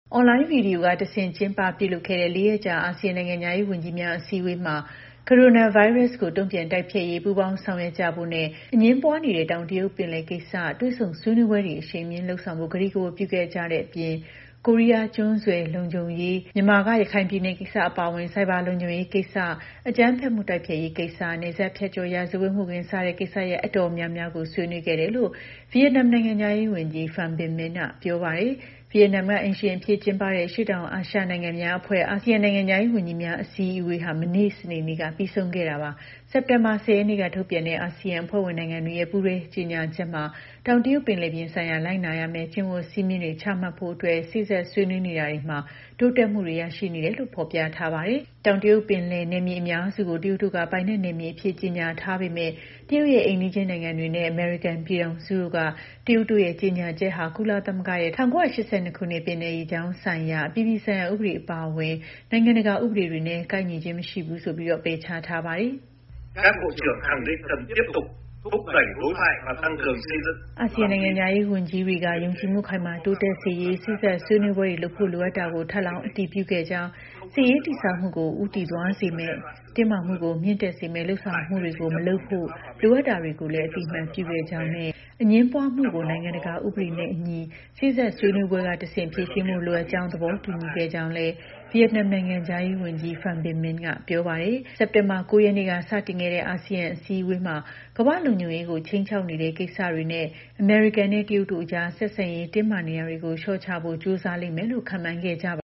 အွန်လိုင်းဗီဒီယိုကတဆင့်ကျင်းပပြုလုပ်ခဲ့တဲ့၄ ရက်ကြာအာဆီယံနိုင်ငံခြားရေးဝန်ကြီးများအစည်းအဝေးမှာကိုရိုနာဗိုင်းရပ်စ်ကိုတုံ့ပြန်တိုက်ဖျက်ရေးပူးပေါင်းဆောင်ရွက်ကြဖို့နဲ့အငြင်းပွားနေတဲ့တောင်တရုတ်ပင်လယ်ကိစ္စတွေ့ဆုံဆွေးနွေးပွဲတွေအရှိန်မြင့်လှုပ်ဆောင်ဖို့ကတိကဝတ်ပြုခဲ့ကြတဲ့အပြင်ကိုရီးယားကျွန်းဆွယ်လုံခြုံရေးမြန်မာကရခိုင်ပြည်နယ်ကိစ္စအပါအဝင်စိုက်ဘာလုံခြုံရေးကိစ္စအကြမ်းဖက်မှုတိုက်ဖျက်ရေးကိစ္စနယ်စပ်ဖြတ်ကျော်ရာဇဝတ်မှုခင်းစတဲ့ကိစ္စရပ်အတော်များများကိုဆွေးနွေးခဲ့တယ်လို့ဗီယက်နမ်နိုင်ငံခြားရေးဝန်ကြီး Pham Binh Minh ကပြောပါတယ်ဗီယက်နမ်ကအိမ်ရှင်အဖြစ်ကျင်းပတဲ့ရှေ့တောင်အာရှနိုင်ငံများအဖွဲ့အာဆီယံနိုင်ငံခြားရေးဝန်ကြီးများအစည်းအဝေးဟာမနေ့စနေနေ့ကပြီးဆုံးခဲ့တာပါစက်တင်ဘာ10ရက်နေ့ကထုတ်ပြန်တဲ့အာဆီယံအဖွဲ့ဝင်နိုင်ငံတွေရဲ့ပူးတွဲကြေညာချက်မှာတောင်တရုတ်ပင်လယ်ပြင်ဆိုင်ရာလိုက်နာရမယ့်ကျင့်ဝတ်စည်းမျဉ်းတွေချမှတ်ဖို့အတွက်စိစက်ဆွေးနွေးနေတာတွေမှာတိုးတက်မှုတွေရရှိနေတယ်လို့ဖော်ပြထားပါတယ်တောင်တရုတ်ပင်လယ်နယ်မြေအများစုကိုတရုတ်တို့ကပိုင်တဲ့နယ်မြေအဖြစ်ကြေညာထားပေမဲ့တရုတ်ရဲ့အိမ်နီးချင်းနိုင်ငံတွေနဲ့အမေရိကန်ပြည်ထောင်စုတို့ကတရုတ်တို့ရဲ့ကြေညာချက်ဟာကုလသမဂ္ဂရဲ့1982ခုနှစ်ပင်လယ်ရေကြောင်းဆိုင်ရာအပြည်ပြည်ဆိုင်ရာဥပဒေအပါအဝင်နိုင်ငံတကာဥပဒေတွေနဲ့ကိုက်ညီခြင်းမရှိဘူးဆိုပြီးပယ်ချထားပါတယ် Các bộ trưởng khẳng định cần tiếp tục thúc đẩy đối thoại và tăng cường xây dựng အာဆီယံနိုင်ငံခြားရေးဝန်ကြီးတွေကယုံကြည်မှုခိုင်မာတိုးတက်စေရေးစိစက်ဆွေးနွေးပွဲတွေလုပ်ဖို့လိုအပ်တာကိုထပ်လောင်းအတည်ပြုခဲ့ကြောင်းစစ်ရေးတည်ဆောက်မှုကိုဦးတည်သွားစေမယ့်တင်းမာမှုကိုမြင့်တက်စေမယ့်လှုပ်ဆောင်မှုတွေကိုမလုပ်ဖို့လိုအပ်တာတွေကိုလည်းအတိအမှန်ပြုခဲ့ကြောင်းနဲ့အငြင်းပွားမှုကိုနိုင်ငံတကာဥပဒေနဲ့အညီစိစက်ဆွေးနွေးပွဲကတဆင့်ဖြေရှင်းမှုလိုအပ်ကြောင်းသဘောတူညီခဲ့ကြောင်းလည်းဗီယက်နမ်နိုင်ငံခြားရေးဝန်ကြီး Pham Binh Minh ကပြောပါတယ်စက်တင်ဘာ9ရက်နေ့ကစတင်ခဲ့တဲ့အာဆီယံအစည်းအဝေးမှာကမ္ဘာ့လုံခြုံရေးကိုချိန်ချောက်နေတဲ့ကိစ္စတွေနဲ့အမေရိကန်နဲ့တရုတ်တို့အကြားဆက်ဆံရေးတင်းမာနေတာတွေကိုလျှော့ချဖို့ကြိုးစားလိမ့်မယ်လို့ခန့်မှန်းခဲ့ကြ